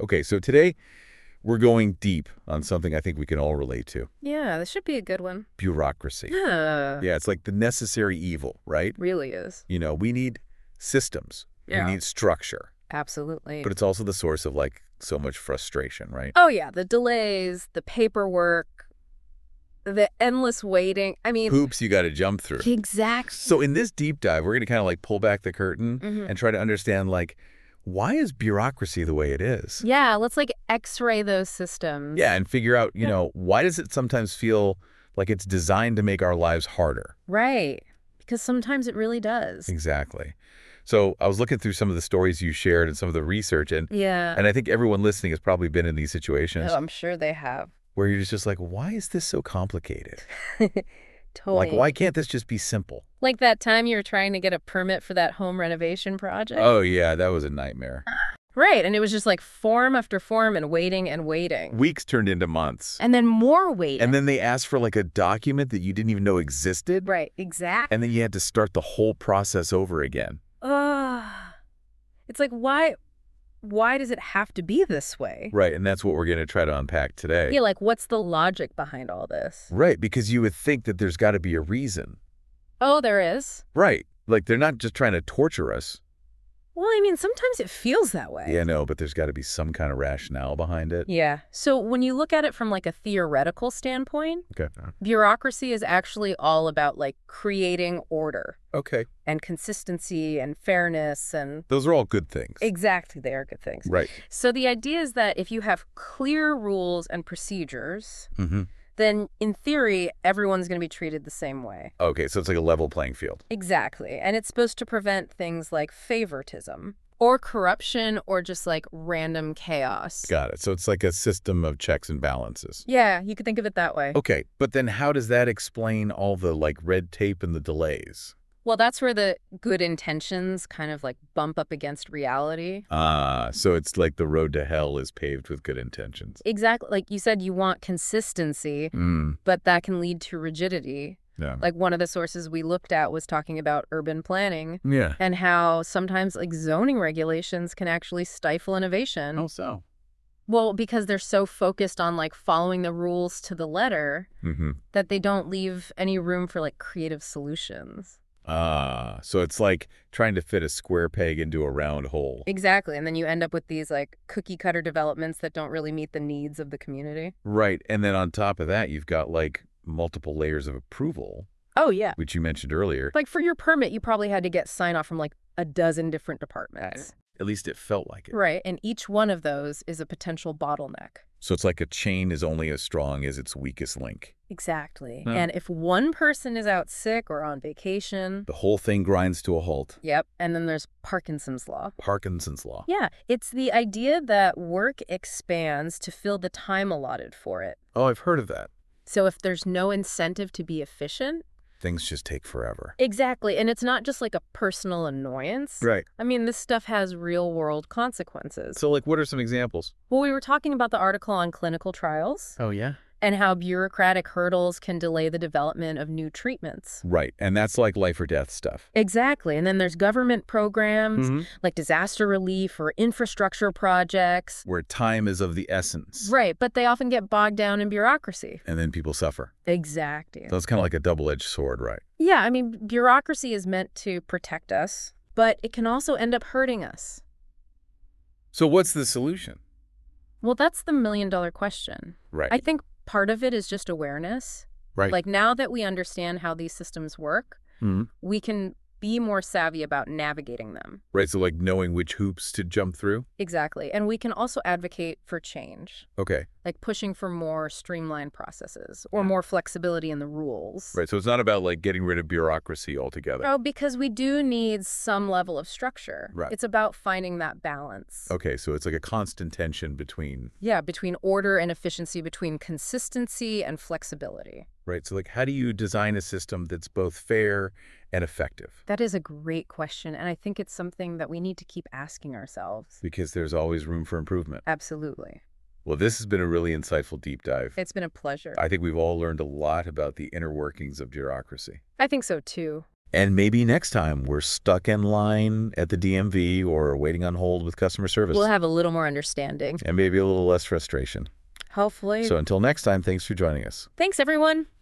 Okay, so today we're going deep on something I think we can all relate to. Yeah, this should be a good one. Bureaucracy. Yeah, Yeah, it's like the necessary evil, right? really is. We need systems. We Yeah. need structure. Absolutely. But it's also the source of, like, so much frustration, right? Oh, yeah, the delays, the paperwork, the endless waiting. I mean, Hoops you got to jump through. exact. So in this deep dive, we're going to kind of, like, pull back the curtain and try to understand, like, why is bureaucracy the way it is? Yeah, let's like x-ray those systems. Yeah, and figure out, why does it sometimes feel like it's designed to make our lives harder? Right. Because sometimes it really does. Exactly. So I was looking through some of the stories you shared and some of the research, and Yeah. I think everyone listening has probably been in these situations Oh, I'm sure they have. where you're just like, why is this so complicated? Totally. Like, why can't this just be simple? Like that time you were trying to get a permit for that home renovation project? Oh, yeah, that was a nightmare. Right, and it was just like form after form and waiting and waiting. Weeks turned into months. And then more waiting. And then they asked for, like, a document that you didn't even know existed. Right, exactly. And then you had to start the whole process over again. Ugh. It's like, why does it have to be this way? Right, and that's what we're going to try to unpack today. Yeah, like what's the logic behind all this? Right, because you would think that there's got to be a reason. Oh, there is? Right, like they're not just trying to torture us. Well, I mean, sometimes it feels that way. Yeah, no, but there's got to be some kind of rationale behind it. Yeah. So when you look at it from like a theoretical standpoint, Okay. bureaucracy is actually all about like creating order Okay. and consistency and fairness and Those are all good things. exactly, they are good things. Right. So the idea is that if you have clear rules and procedures, Mm-hmm. then in theory, everyone's going to be treated the same way. Okay, so it's like a level playing field. Exactly. And it's supposed to prevent things like favoritism or corruption or just like random chaos. Got it. So it's like a system of checks and balances. Yeah, you could think of it that way. Okay, but then how does that explain all the, like, red tape and the delays? Well, that's where the good intentions kind of like bump up against reality. So it's like the road to hell is paved with good intentions. Exactly. Like you said, you want consistency, but that can lead to rigidity. Yeah. Like one of the sources we looked at was talking about urban planning Yeah. and how sometimes like zoning regulations can actually stifle innovation. How so? Well, because they're so focused on like following the rules to the letter Mm-hmm. that they don't leave any room for like creative solutions. So it's like trying to fit a square peg into a round hole. Exactly. And then you end up with these like cookie cutter developments that don't really meet the needs of the community. Right. And then on top of that, you've got, like, multiple layers of approval, Oh, yeah. which you mentioned earlier. Like for your permit, you probably had to get sign off from like a dozen different departments. At least it felt like it. Right. And each one of those is a potential bottleneck. So it's like a chain is only as strong as its weakest link. Exactly. Huh. And if one person is out sick or on vacation, The whole thing grinds to a halt. yep. And then there's Parkinson's law. Parkinson's law. Yeah. It's the idea that work expands to fill the time allotted for it. Oh, I've heard of that. So if there's no incentive to be efficient, Things just take forever. exactly. And it's not just like a personal annoyance. Right. I mean, this stuff has real world consequences. So, like, what are some examples? Well, we were talking about the article on clinical trials Oh, yeah? and how bureaucratic hurdles can delay the development of new treatments. Right. And that's like life or death stuff. Exactly. And then there's government programs like disaster relief or infrastructure projects. Where time is of the essence. Right, but they often get bogged down in bureaucracy. And then people suffer. Exactly. So it's kind of like a double-edged sword, right? Yeah, I mean, bureaucracy is meant to protect us, but it can also end up hurting us. So what's the solution? Well, that's the million-dollar question. Right. I think part of it is just awareness. Right. Like now that we understand how these systems work, Mhm. we can be more savvy about navigating them. Right, so like knowing which hoops to jump through? Exactly. And we can also advocate for change, Okay. like pushing for more streamlined processes or more flexibility in the rules. Right, so it's not about, like, getting rid of bureaucracy altogether. Oh, because we do need some level of structure. Right. It's about finding that balance. Okay, so it's like a constant tension between... Yeah, between order and efficiency, between consistency and flexibility. Right, so, like, how do you design a system that's both fair and effective? That is a great question, and I think it's something that we need to keep asking ourselves. Because there's always room for improvement. Absolutely. Well, this has been a really insightful deep dive. It's been a pleasure. I think we've all learned a lot about the inner workings of bureaucracy. I think so, too. And maybe next time we're stuck in line at the DMV or waiting on hold with customer service. We'll have a little more understanding. And maybe a little less frustration. Hopefully. So until next time, thanks for joining us. Thanks, everyone.